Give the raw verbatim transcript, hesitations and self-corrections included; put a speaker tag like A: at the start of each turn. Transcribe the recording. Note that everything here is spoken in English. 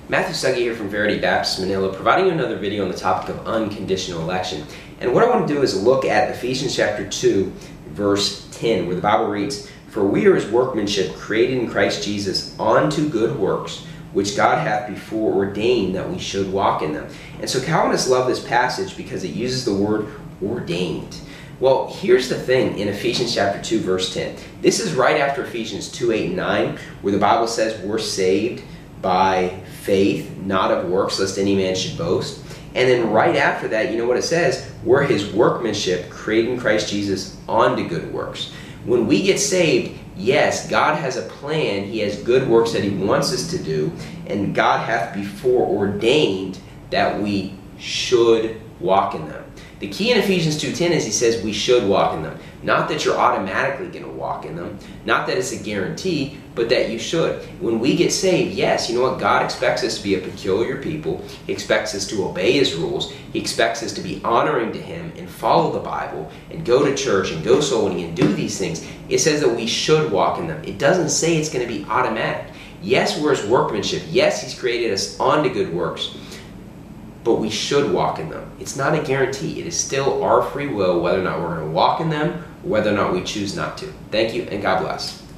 A: Matthew Suggy here from Verity Baptist Manila, providing you another video on the topic of unconditional election. And what I want to do is look at Ephesians chapter two, verse ten, where the Bible reads, "For we are his workmanship, created in Christ Jesus unto good works, which God hath before ordained that we should walk in them." And so Calvinists love this passage because it uses the word ordained. Well, here's the thing in Ephesians chapter two, verse ten. This is right after Ephesians two, eight, and nine, where the Bible says we're saved by faith, not of works, lest any man should boast. And then right after that, you know what it says? We're his workmanship, created in Christ Jesus unto good works. When we get saved, yes, God has a plan. He has good works that he wants us to do. And God hath before ordained that we should walk in them. The key in Ephesians two ten is he says we should walk in them. Not that you're automatically going to walk in them. Not that it's a guarantee, but that you should. When we get saved, yes, you know what? God expects us to be a peculiar people. He expects us to obey his rules. He expects us to be honoring to him and follow the Bible and go to church and go soul winning and do these things. It says that we should walk in them. It doesn't say it's going to be automatic. Yes, we're his workmanship. Yes, he's created us unto good works. But we should walk in them. It's not a guarantee. It is still our free will whether or not we're going to walk in them or whether or not we choose not to. Thank you and God bless.